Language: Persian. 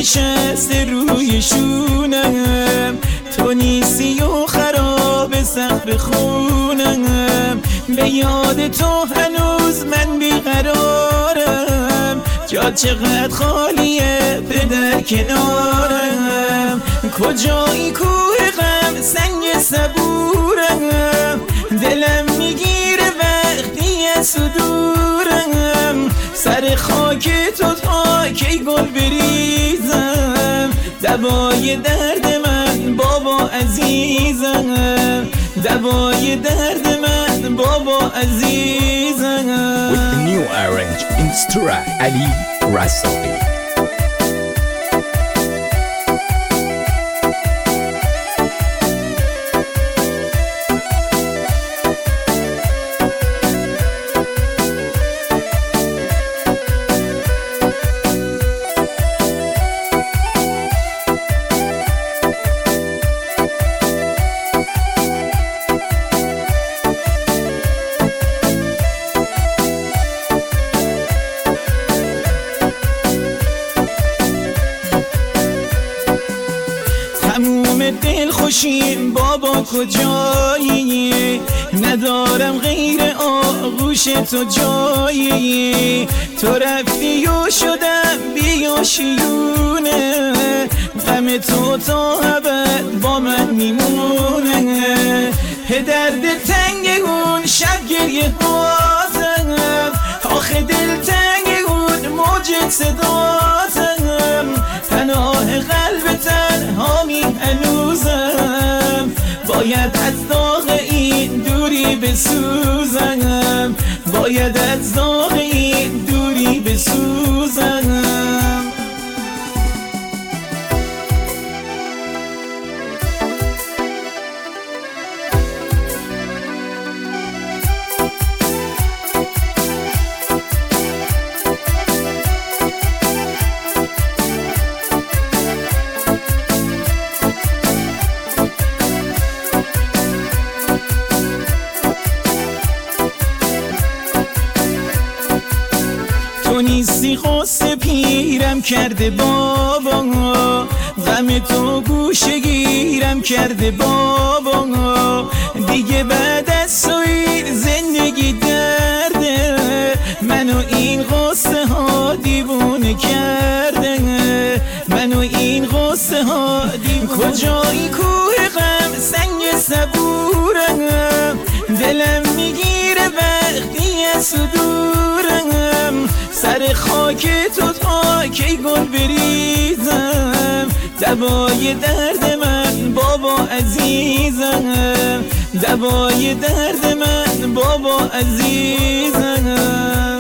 نشسته روی شونم، تو نیستی و خراب سقف خونم. به یاد تو هنوز من بیقرارم، جا چقدر خالیه پدر کنارم. کجایی کوه غم سنگ صبورم، دلم میگیره وقتی از صدورم. سر خاک تو تا کی گل بریزم، دوای درد من بابا عزیزم، دوای درد من بابا عزیزم. With the new arrange instruct Ali Rasoqi. دل خوشیم بابا کجایی، ندارم غیر آغوش تو جایی. تو رفتی و شدم بیاشیونه، غم تو تا ابد با من میمونه. درد تنگ اون شب گریه بازم، آخه دل تنگ اون موج صداتم. پناه قلب تنهامی هنوزم، باید از داغ این دوری بسوزم، باید از داغ این دوری بسوزم. تو نیستی قصه پیرم کرده بابا، غم تو گوشه گیرم کرده بابا. دیگه بعد از توی زندگی درده، منو این قصه ها دیوونه کرده، منو این قصه ها دیوونه. کجایی کوه غم سنگ صبورم، دلم میگیره وقتی از صدورم. سر خاک تو تا کی گل بریزم، دوای درد من بابا عزیزم، دوای درد من بابا عزیزم.